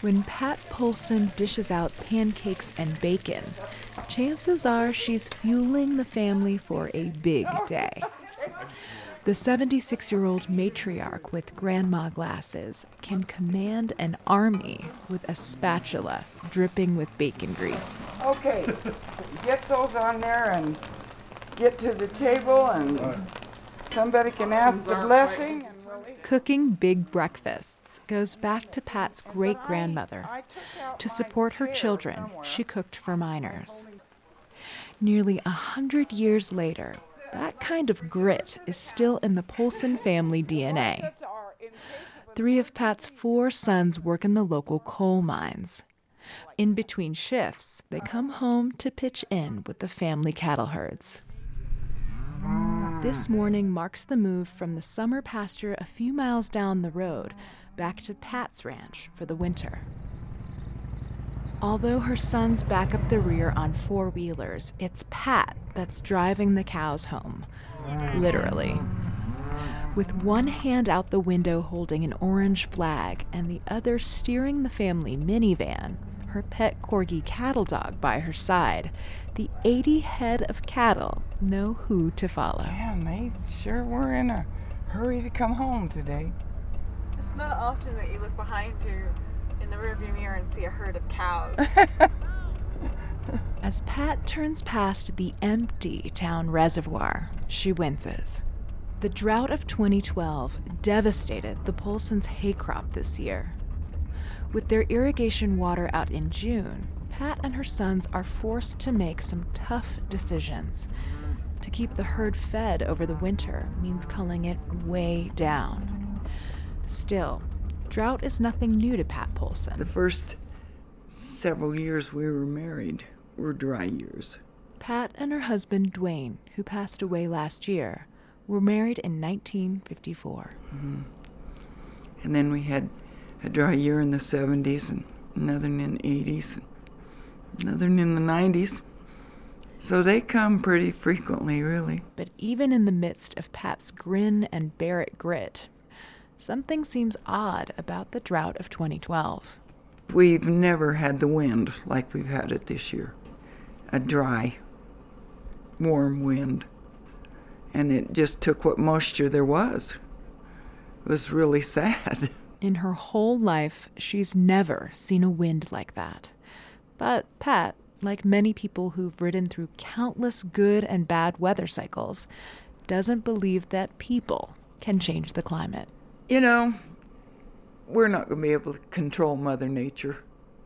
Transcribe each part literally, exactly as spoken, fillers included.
When Pat Poulsen dishes out pancakes and bacon, chances are she's fueling the family for a big day. The seventy-six-year-old matriarch with grandma glasses can command an army with a spatula dripping with bacon grease. Okay, get those on there and get to the table, and somebody can ask the blessing. And we'll eat. Cooking big breakfasts goes back to Pat's great-grandmother. To support her children, she cooked for miners. Nearly a hundred years later, that kind of grit is still in the Poulsen family D N A. Three of Pat's four sons work in the local coal mines. In between shifts, they come home to pitch in with the family cattle herds. This morning marks the move from the summer pasture a few miles down the road back to Pat's ranch for the winter. Although her sons back up the rear on four-wheelers, it's Pat that's driving the cows home, literally. With one hand out the window holding an orange flag and the other steering the family minivan, her pet corgi cattle dog by her side, the eighty head of cattle know who to follow. Man, they sure were in a hurry to come home today. It's not often that you look behind you in the rearview mirror and see a herd of cows. As Pat turns past the empty town reservoir, she winces. The drought of twenty twelve devastated the Poulsens' hay crop this year. With their irrigation water out in June, Pat and her sons are forced to make some tough decisions. To keep the herd fed over the winter means culling it way down. Still, drought is nothing new to Pat Poulsen. The first several years we were married were dry years. Pat and her husband, Dwayne, who passed away last year, were married in nineteen fifty-four. Mm-hmm. And then we had a dry year in the seventies, and another in the eighties, and another in the nineties. So they come pretty frequently, really. But even in the midst of Pat's grin and bear it grit, something seems odd about the drought of twenty twelve. We've never had the wind like we've had it this year. A dry, warm wind. And it just took what moisture there was. It was really sad. In her whole life, she's never seen a wind like that. But Pat, like many people who've ridden through countless good and bad weather cycles, doesn't believe that people can change the climate. You know, we're not going to be able to control Mother Nature.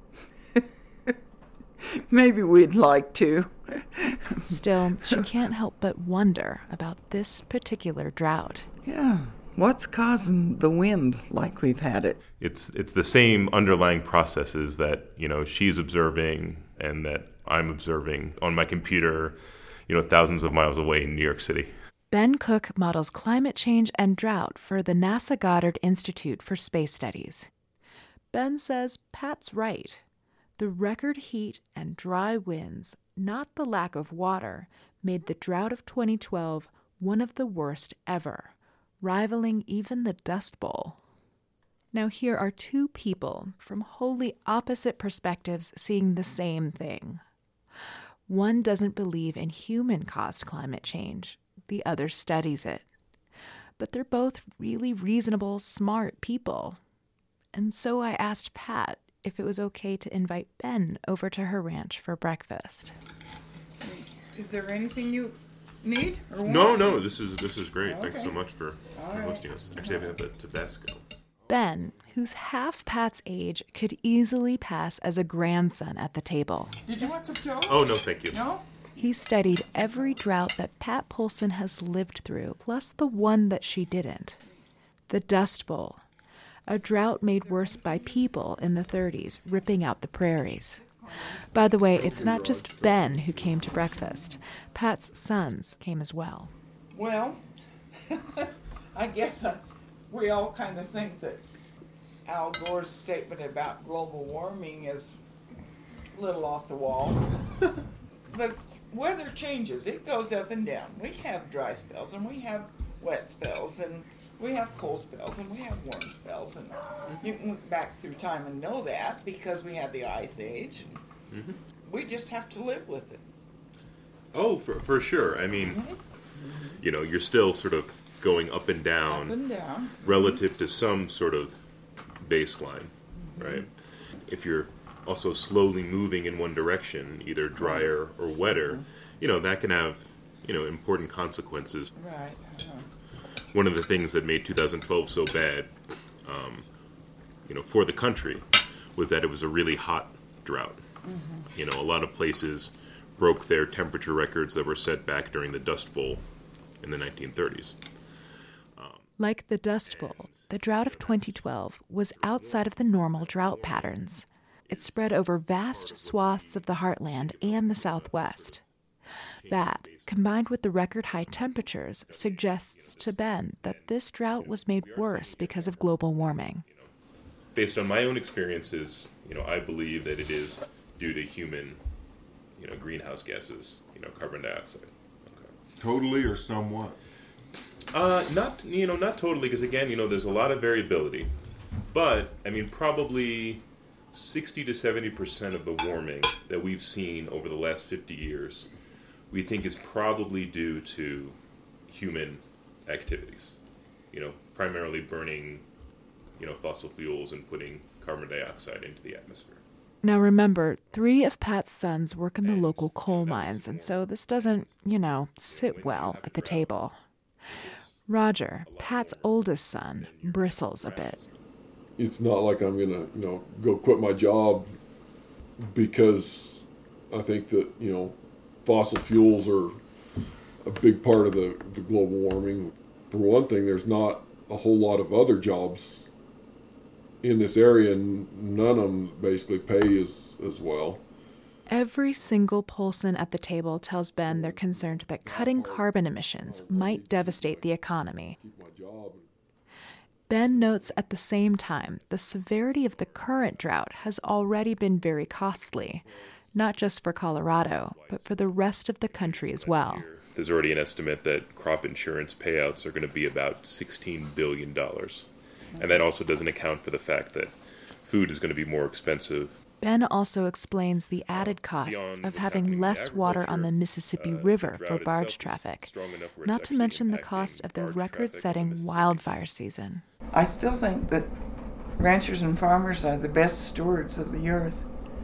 Maybe we'd like to. Still, she can't help but wonder about this particular drought. Yeah. What's causing the wind like we've had it? It's it's the same underlying processes that, you know, she's observing and that I'm observing on my computer, you know, thousands of miles away in New York City. Ben Cook models climate change and drought for the NASA Goddard Institute for Space Studies. Ben says Pat's right. The record heat and dry winds, not the lack of water, made the drought of twenty twelve one of the worst ever, rivaling even the Dust Bowl. Now here are two people from wholly opposite perspectives seeing the same thing. One doesn't believe in human-caused climate change. The other studies it. But they're both really reasonable, smart people. And so I asked Pat if it was okay to invite Ben over to her ranch for breakfast. Is there anything you need or want? No, no, this is this is great. Okay. Thanks so much for, for right. hosting us. Actually, I have the Tabasco. Ben, who's half Pat's age, could easily pass as a grandson at the table. Did you want some toast? Oh, no, thank you. No? He studied every drought that Pat Poulsen has lived through, plus the one that she didn't. The Dust Bowl, a drought made worse by people in the thirties, ripping out the prairies. By the way, it's not just Ben who came to breakfast. Pat's sons came as well. Well, I guess uh, we all kind of think that Al Gore's statement about global warming is a little off the wall. The weather changes. It goes up and down. We have dry spells and we have wet spells, and we have cold spells, and we have warm spells, and you can look back through time and know that because we had the Ice Age. And mm-hmm. We just have to live with it. Oh, for for sure. I mean, mm-hmm. you know, you're still sort of going up and down, up and down. relative mm-hmm. to some sort of baseline, mm-hmm. right? If you're also slowly moving in one direction, either drier or wetter, mm-hmm. you know, that can have, you know, important consequences. Right. Uh-huh. One of the things that made two thousand twelve so bad, um, you know, for the country, was that it was a really hot drought. Mm-hmm. You know, a lot of places broke their temperature records that were set back during the Dust Bowl in the nineteen thirties. Um, like the Dust Bowl, the drought of twenty twelve was outside of the normal drought patterns. It spread over vast swaths of the heartland and the Southwest. That, combined with the record-high temperatures, suggests to Ben that this drought was made worse because of global warming. Based on my own experiences, you know, I believe that it is due to human, you know, greenhouse gases, you know, carbon dioxide. Okay. Totally or somewhat? Uh, not, you know, not totally, because again, you know, there's a lot of variability. But, I mean, probably sixty to seventy percent of the warming that we've seen over the last fifty years, we think is probably due to human activities. You know, primarily burning, you know, fossil fuels and putting carbon dioxide into the atmosphere. Now remember, three of Pat's sons work in the local coal mines, and so this doesn't, you know, sit well at the table. Roger, Pat's oldest son, bristles a bit. It's not like I'm going to, you know, go quit my job because I think that, you know, fossil fuels are a big part of the, the global warming. For one thing, there's not a whole lot of other jobs in this area, and none of them basically pay as, as well. Every single Polson at the table tells Ben they're concerned that cutting carbon emissions might devastate the economy. Ben notes at the same time the severity of the current drought has already been very costly, not just for Colorado, but for the rest of the country as well. There's already an estimate that crop insurance payouts are going to be about sixteen billion dollars. And that also doesn't account for the fact that food is going to be more expensive. Ben also explains the added costs of having less water on the Mississippi River for barge traffic, not to mention the cost of the record-setting wildfire season. I still think that ranchers and farmers are the best stewards of the earth.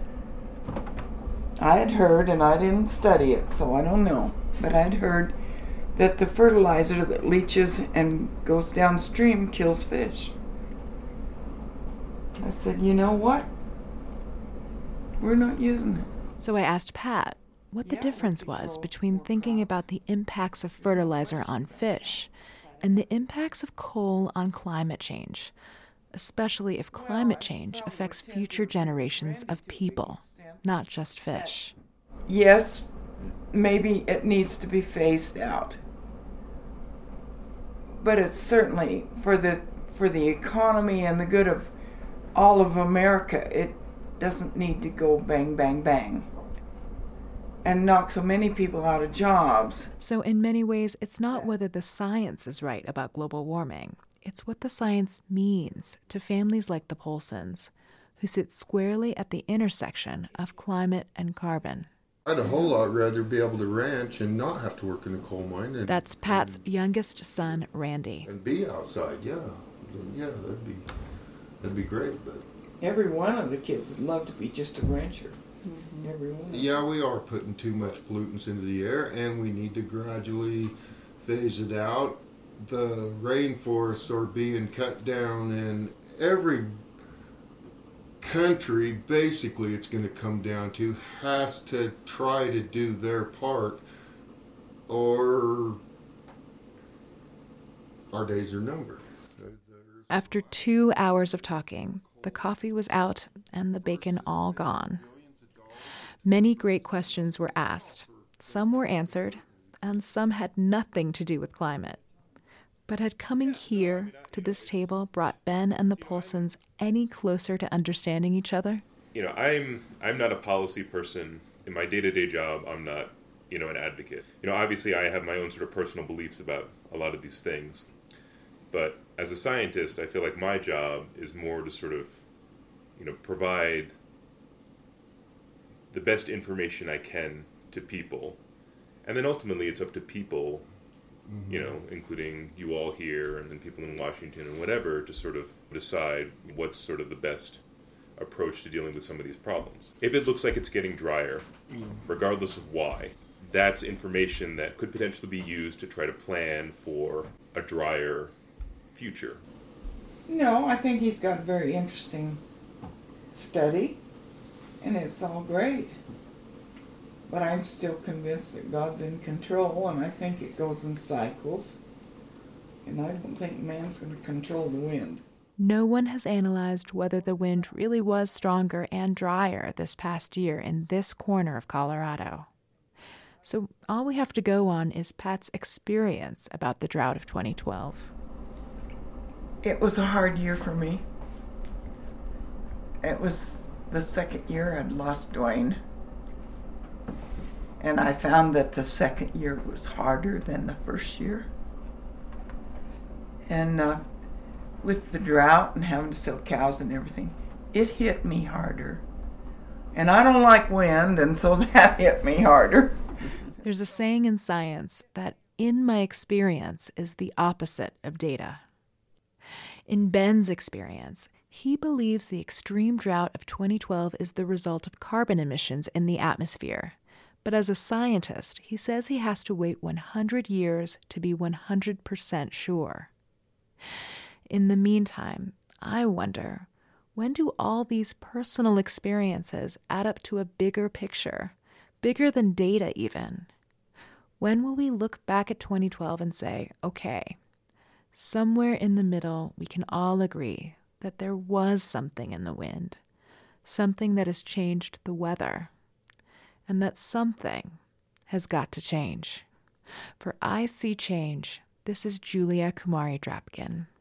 I had heard, and I didn't study it, so I don't know, but I had heard that the fertilizer that leaches and goes downstream kills fish. I said, you know what? We're not using it. So I asked Pat what the difference was between thinking about the impacts of fertilizer on fish and the impacts of coal on climate change, especially if climate change affects future generations of people, not just fish. Yes, maybe it needs to be phased out. But it's certainly for the for the economy and the good of all of America, it doesn't need to go bang, bang, bang and knock so many people out of jobs. So in many ways, it's not whether the science is right about global warming. It's what the science means to families like the Polsons, who sit squarely at the intersection of climate and carbon. I'd a whole lot rather be able to ranch and not have to work in a coal mine. And, That's Pat's and, youngest son, Randy. And be outside, yeah. Yeah, that'd be, that'd be great, but... Every one of the kids would love to be just a rancher. Mm-hmm. Every one. Yeah, we are putting too much pollutants into the air, and we need to gradually phase it out. The rainforests are being cut down, and every country, basically, it's going to come down to, has to try to do their part, or our days are numbered. After two hours of talking, the coffee was out and the bacon all gone. Many great questions were asked. Some were answered, and some had nothing to do with climate. But had coming here to this table brought Ben and the Polsons any closer to understanding each other? You know, I'm I'm not a policy person. In my day-to-day job, I'm not, you know, an advocate. You know, obviously I have my own sort of personal beliefs about a lot of these things. But as a scientist, I feel like my job is more to sort of, you know, provide the best information I can to people. And then ultimately it's up to people, mm-hmm. you know, including you all here and then people in Washington and whatever, to sort of decide what's sort of the best approach to dealing with some of these problems. If it looks like it's getting drier, mm. regardless of why, that's information that could potentially be used to try to plan for a drier future. No, I think he's got a very interesting study, and it's all great. But I'm still convinced that God's in control, and I think it goes in cycles. And I don't think man's going to control the wind. No one has analyzed whether the wind really was stronger and drier this past year in this corner of Colorado. So all we have to go on is Pat's experience about the drought of twenty twelve. It was a hard year for me. It was the second year I'd lost Dwayne. And I found that the second year was harder than the first year. And uh, with the drought and having to sell cows and everything, it hit me harder. And I don't like wind, and so that hit me harder. There's a saying in science that in my experience is the opposite of data. In Ben's experience, he believes the extreme drought of twenty twelve is the result of carbon emissions in the atmosphere. But as a scientist, he says he has to wait one hundred years to be one hundred percent sure. In the meantime, I wonder, when do all these personal experiences add up to a bigger picture, bigger than data even? When will we look back at twenty twelve and say, okay, somewhere in the middle we can all agree that there was something in the wind, something that has changed the weather, and that something has got to change. For I See Change, this is Julia Kumari Drapkin.